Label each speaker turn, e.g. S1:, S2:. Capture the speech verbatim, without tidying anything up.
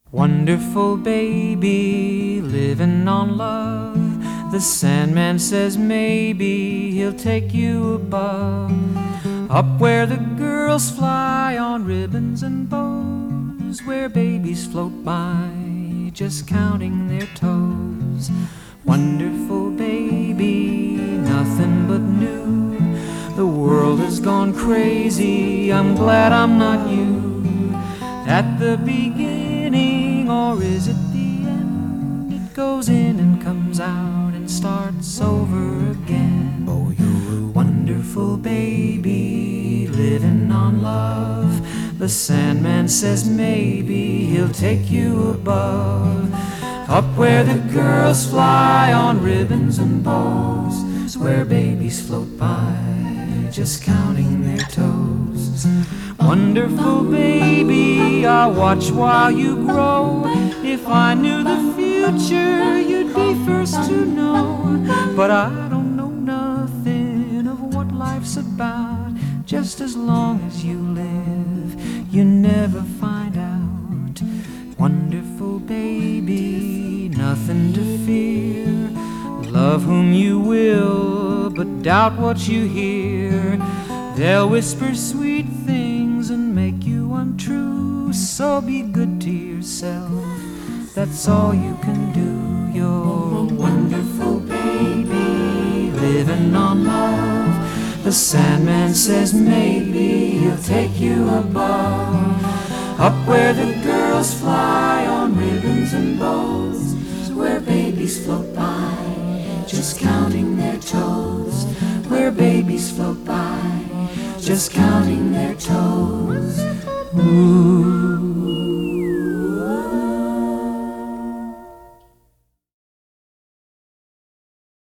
S1: Wonderful baby, living on love. The Sandman says maybe he'll take you above, up where the girls fly on ribbons and bows, where babies float by just counting their toes. Wonderful baby, nothing but new. The world has gone crazy, I'm glad I'm not you. At the beginning, or is it the end? It goes in and comes out and starts over again. Oh, you're a wonderful baby, living on love. The Sandman says maybe he'll take you above, up where the girls fly on ribbons and bows, where babies float by just counting their toes. Wonderful baby, I'll watch while you grow. If I knew the future, you'd be first to know. But I don't know nothing of what life's about. Just as long as you live, you never find out. Wonderful baby, nothing to fear. Love whom you will, but doubt what you hear. They'll whisper sweet things and make you untrue. So be good to yourself, that's all you can do. You're a wonderful baby, living on love. The Sandman says maybe he'll take you above, up where the girls fly on ribbons and bows, where babies float